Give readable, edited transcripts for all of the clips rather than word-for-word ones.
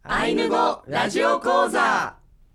アイヌ語ラジオ講座。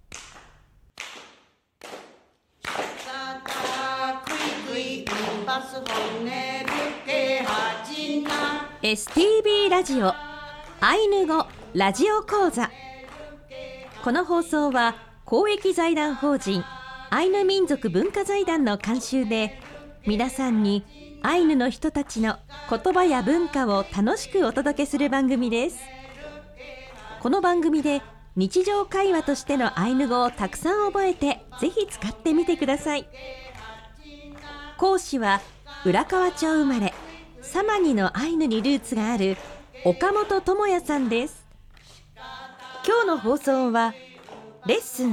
STB ラジオアイヌ語ラジオ講座。この放送は公益財団法人アイヌ民族文化財団の監修で、皆さんにアイヌの人たちの言葉や文化を楽しくお届けする番組です。この番組で日常会話としてのアイヌ語をたくさん覚えて、ぜひ使ってみてください。講師は浦河町生まれ、サマニのアイヌにルーツがある岡本智也さんです。今日の放送はレッスン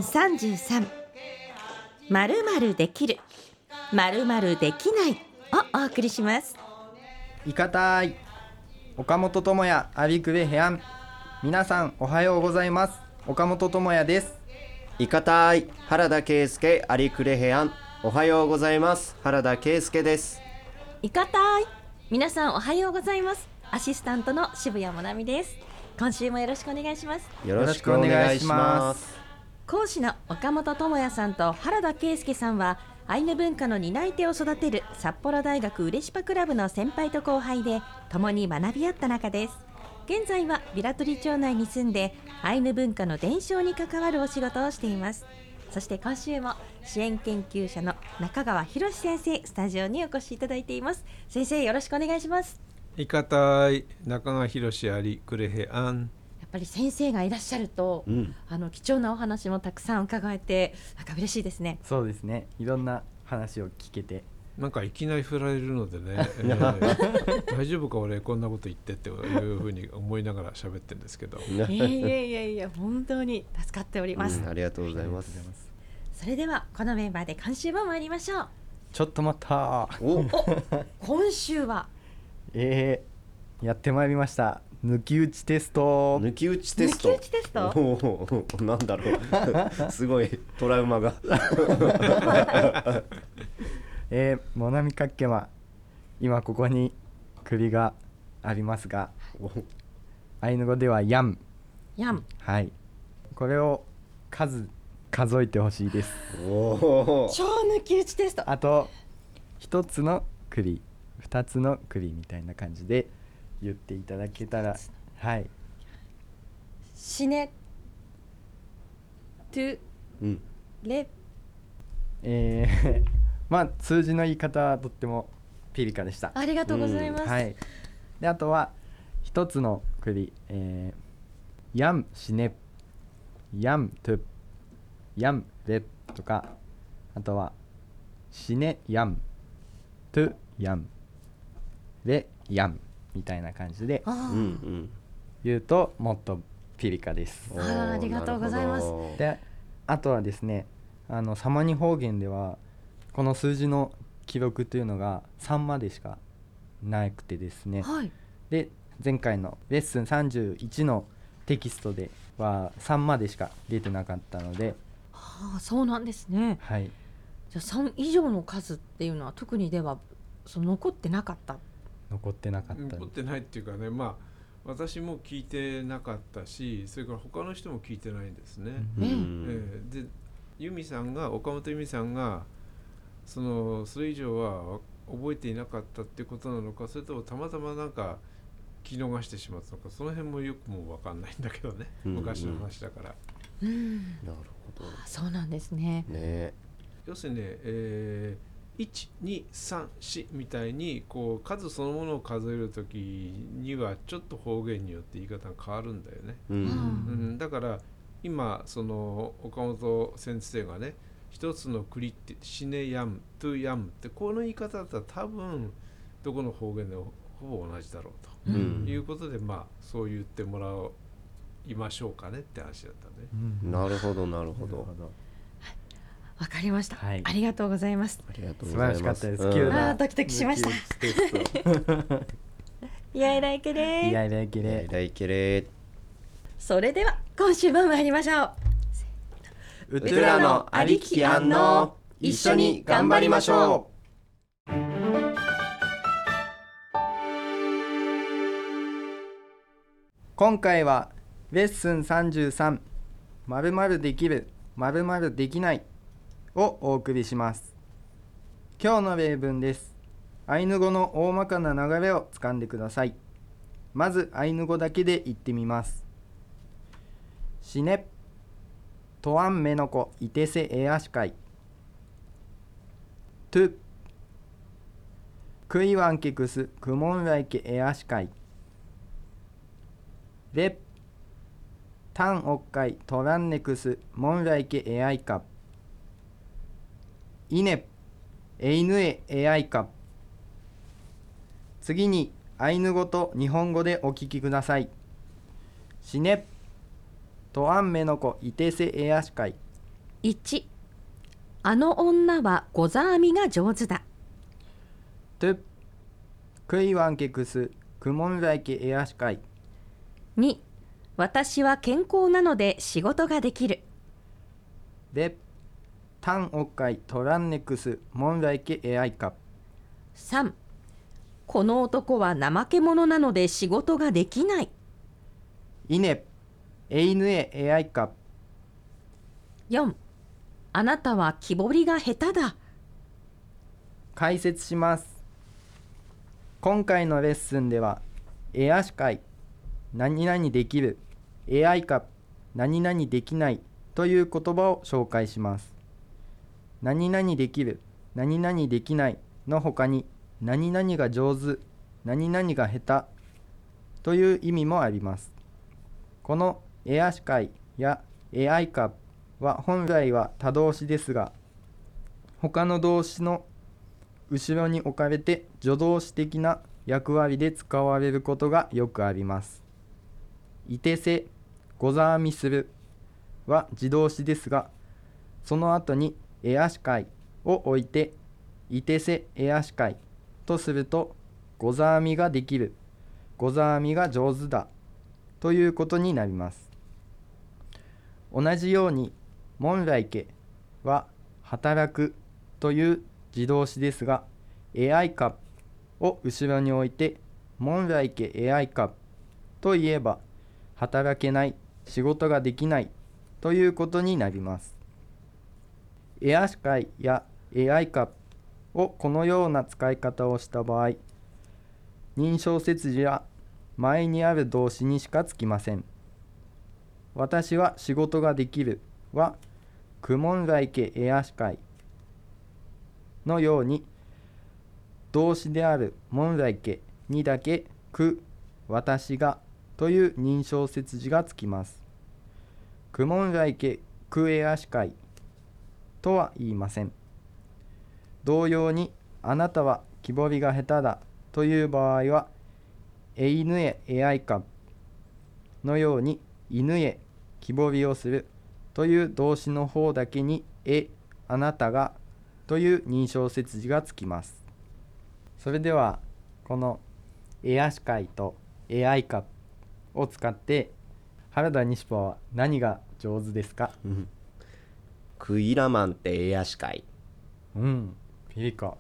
33、〇〇できる、〇〇できないをお送りします。 いかたい岡本智也アビクベヘアン。皆さんおはようございます。岡本智也です。 いかたい原田圭介アリクレヘアン。おはようございます。原田圭介です。 いかたい皆さんおはようございます。アシスタントの渋谷もなみです。今週もよろしくお願いします。 よろしくお願いします。 講師の岡本智也さんと原田圭介さんはアイヌ文化の担い手を育てる札幌大学ウレシパクラブの先輩と後輩で、共に学び合った仲です。現在はビラトリ町内に住んでアイヌ文化の伝承に関わるお仕事をしています。そして今週も支援研究者の中川博先生、スタジオにお越しいただいています。先生、よろしくお願いします。 いかたい中川博ありクレヘアン。 やっぱり先生がいらっしゃると、貴重なお話もたくさん伺えて、なんか嬉しいですね。 そうですね、いろんな話を聞けて、 なんかいきなり振られるのでね、大丈夫か俺こんなこと言ってっていうふうに思いながら喋ってるんですけどいや本当に助かっております、 ありがとうございます。 それではこのメンバーで今週も参りましょう。 ちょっと待った今週はやってまいりました。抜き打ちテスト。 抜き打ちテスト。 抜き打ちテストなんだろうすごいトラウマがモナミカッケマ、今ここに首がありますが、アイヌ語ではヤン。はい、これを数えてほしいです。 超抜き打ちテスト。 あと一つの栗、二つの栗みたいな感じで言っていただけたら、はい。 シネトゥレ、 まあ数字の言い方はとってもピリカでした。 ありがとうございます。 はい。で、あとは一つの栗、ヤムシネ、ヤムトゥ、ヤムレとか、あとはシネヤム、トゥヤム、レヤムみたいな感じで言うともっとピリカです。 ありがとうございます。 で、あとはですね、サマニ方言ではこの数字の記録というのが3までしかなくてですね、 はい、 で前回のレッスン31のテキストでは3までしか出てなかったので、 そうなんですね。 はい、 じゃあ3以上の数っていうのは特にでは残ってなかった。 残ってないっていうかね、まあ私も聞いてなかったし、それから他の人も聞いてないんですね。で岡本由美さんがそれ以上は覚えていなかったってことなのか、それともたまたまなんか聞き逃してしまったのか、その辺もよくもう分かんないんだけどね、昔の話だから。 なるほど。 そうなんですね。 要するにね、1、2、3、4みたいにこう数そのものを数えるときにはちょっと方言によって言い方が変わるんだよね。だから今岡本先生がね、一つの栗ってシネヤム、トゥヤムってこの言い方だったら多分どこの方言でもほぼ同じだろうと、いうことで、まあそう言ってもらいましょうかねって話だったね。 なるほどなるほど。 わかりました、 はい、 ありがとうございます。 素晴らしかったです。 ドキドキしました。イヤイライケレー、 イヤイライケレー、 イケレー。 それでは今週も参りましょう。 ウトゥラのありきあんの一緒に頑張りましょう。 今回はレッスン33〇〇できる〇〇できないをお送りします。今日の例文です。アイヌ語の大まかな流れをつかんでください。まずアイヌ語だけで言ってみます。しねとわんめのこいてせえあしかい。とくいわんけくすくもんらいけえあしかい。れたんおっかいとらんねくすもんらいけえあいか。いねえいぬええあいか。次にアイヌ語と日本語でお聞きください。しねとあんめのこいてせえあしかい。 1、あの女はござ編みが上手だ。 とくいわんけくすくもんらいけえあしかい。 2、私は健康なので仕事ができる。 でたんおっかいとらんねくすもんらいけえあいか。 3、この男は怠け者なので仕事ができない。 いねえいぬええあいか。 4、あなたは木彫りが下手だ。 解説します。今回のレッスンではえあしかい何々できるえあいか何々できないという言葉を紹介します。何々できる何々できないの他に何々が上手何々が下手という意味もあります。このえあしかいやえあいかは本来は他動詞ですが、他の動詞の後ろに置かれて助動詞的な役割で使われることがよくあります。いてせ、ござ編みするは自動詞ですが、その後にえあしかいを置いていてせえあしかいとすると、ござ編みができる、ござ編みが上手だということになります。同じようにもんらいけは働くという自動詞ですが、えあいかを後ろに置いてもんらいけえあいかといえば、働けない、仕事ができないということになります。えあしかいやえあいかをこのような使い方をした場合、認証切字は前にある動詞にしかつきません。私は仕事ができるはくもんらいけえあしかいのように、動詞であるもんらいけにだけく、私がという認証切字がつきます。くもんらいけくえあしかいとは言いません。同様に、あなたは木彫りが下手だという場合は、えいぬええあいかのように、犬へ木彫りをするという動詞の方だけにあなたがという認証切字がつきます。それではこのえあしかいとえあいかを使って原田西パは何が上手ですか？ クイラマンってえあしかい。 ピリカ。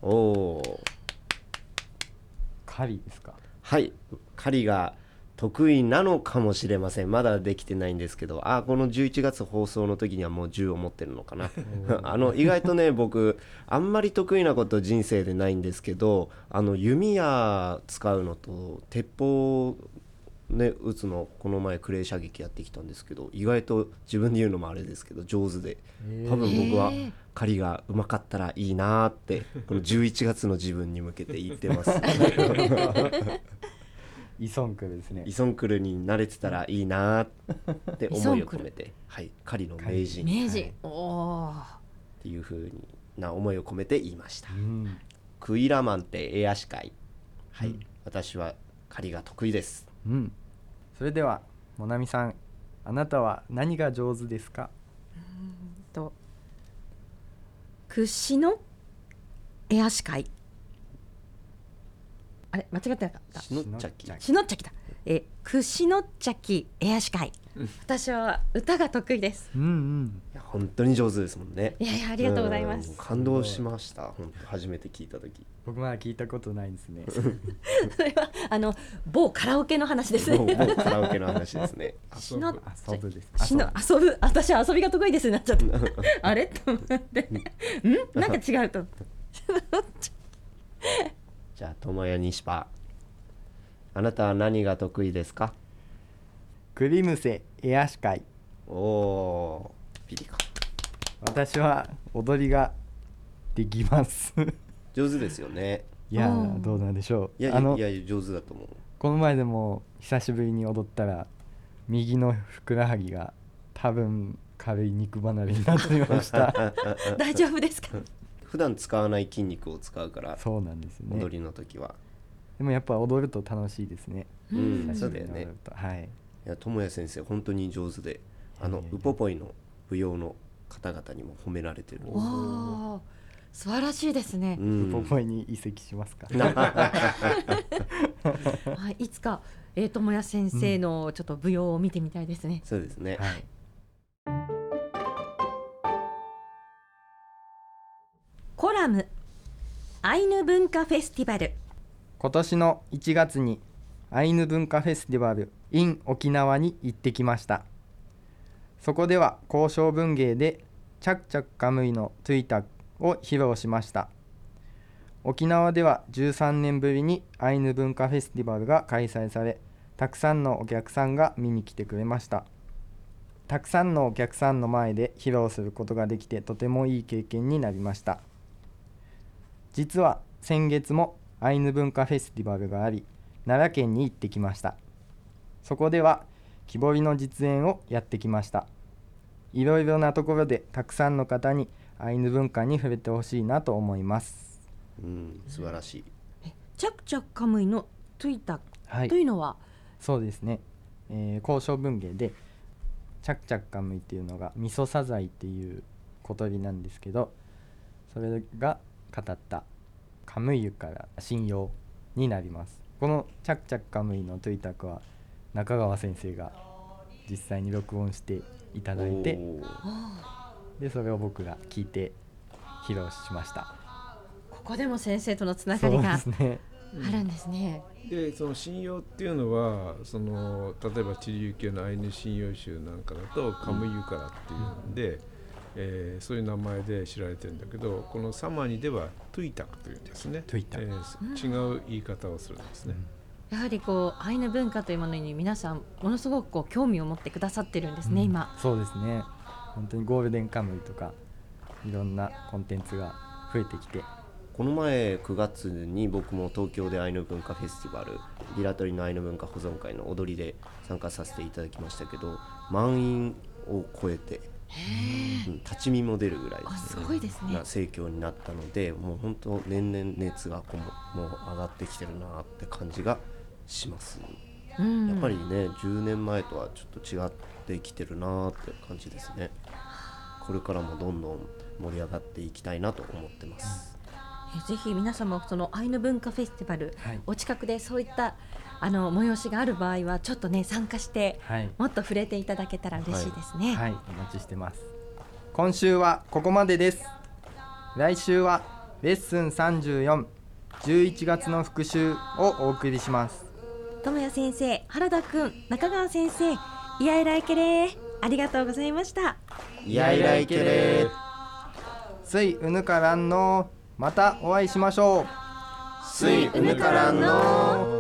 狩りですか？ はい、狩りが得意なのかもしれません。まだできてないんですけど、この11月放送の時にはもう銃を持ってるのかな意外とね、僕あんまり得意なこと人生でないんですけど、弓矢使うのと鉄砲ね撃つの、この前クレー射撃やってきたんですけど、意外と自分で言うのもあれですけど上手で、多分僕は狩りがうまかったらいいなってこの11月の自分に向けて言ってますイソンクルですね。 イソンクルに慣れてたらいいなって思いを込めて、はい、狩りの名人っていう風な思いを込めて言いました。クイラマンってえあしかい。はい、私は狩りが得意です。 それではもなみさん、あなたは何が上手ですか？ 屈指のえあしかい。あれ間違ってなかった。 しのっちゃき。 しのっちゃきだ。屈指のっちゃきえあしかい。 私は歌が得意です。 うんうん。 いや本当に上手ですもんね。 いやいや、ありがとうございます。 感動しました。本当初めて聞いた時。 僕まだ聞いたことないですね。 それは某カラオケの話ですもうね。 カラオケの話ですね。 しの遊ぶです。 遊ぶ、私は遊びが得意ですになっちゃった。あれと思ってなんか違うと。 じゃあ友也西パ、あなたは何が得意ですか？ クリムセエアシカイ。 おー、ピリカ。 私は踊りができます。 上手ですよね。 いやー、どうなんでしょう。 いやいや上手だと思う。 この前でも久しぶりに踊ったら右のふくらはぎが多分軽い肉離れになっていました。 大丈夫ですか？ 普段使わない筋肉を使うからそうなんですね。 踊りの時は。 でもやっぱ踊ると楽しいですね。 そうだよね。 はい。 いや友也先生本当に上手で、ウポポイの舞踊の方々にも褒められてる。 おー、素晴らしいですね。 ウポポイに移籍しますか？ はい、いつか友也先生のちょっと舞踊を見てみたいですね。 そうですね。 はい。 コラムアイヌ文化フェスティバル。 今年の1月にアイヌ文化フェスティバル in 沖縄に行ってきました。そこでは交渉文芸でチャクチャクカムイのトゥイタクを披露しました。沖縄では13年ぶりにアイヌ文化フェスティバルが開催され、たくさんのお客さんが見に来てくれました。たくさんのお客さんの前で披露することができてとてもいい経験になりました。実は先月もアイヌ文化フェスティバルがあり、奈良県に行ってきました。そこでは木彫りの実演をやってきました。いろいろなところでたくさんの方にアイヌ文化に触れてほしいなと思います。 素晴らしい。 チャクチャクカムイのトゥイタはい、 というのは、 そうですね、交渉文芸でチャクチャクカムイっていうのがミソサザイっていう小鳥なんですけど、それが語ったカムイユから信用になります。このチャクチャクカムイのトゥイタクは中川先生が実際に録音していただいて、でそれを僕が聞いて披露しました。 ここでも先生とのつながりがそうですね、 あるんですね。 でその神謡っていうのは例えば知里幸恵のアイヌ神謡集なんかだとカムイユカラっていうんで、そういう名前で知られてるんだけど、このサマニではトゥイタクというんですね。 トゥイタク、 違う言い方をするんですね。 やはりアイヌ文化というものに皆さんものすごく興味を持ってくださってるんですね、今。 そうですね。本当にゴールデンカムイとかいろんなコンテンツが増えてきて、 この前9月に僕も東京でアイヌ文化フェスティバルリラトリのアイヌ文化保存会の踊りで参加させていただきましたけど、満員を超えて立ち見も出るぐらいすごいですね。 な盛況になったので、もう本当年々熱がもう上がってきてるなって感じがします。やっぱりね10年前とはちょっと違ってきてるなって感じですね。これからもどんどん盛り上がっていきたいなと思ってます。 ぜひ皆さんもそのアイヌ文化フェスティバル、 はい、 お近くでそういった催しがある場合はちょっとね参加して、 はい、 もっと触れていただけたら嬉しいですね。 はい、お待ちしてます。今週はここまでです。来週はレッスン34、11月の復習をお送りします。 友也先生、原田くん、中川先生、イヤイライケレー、ありがとうございました。 イヤイライケレー、 スイウヌカランのまたお会いしましょう。 スイウヌカランの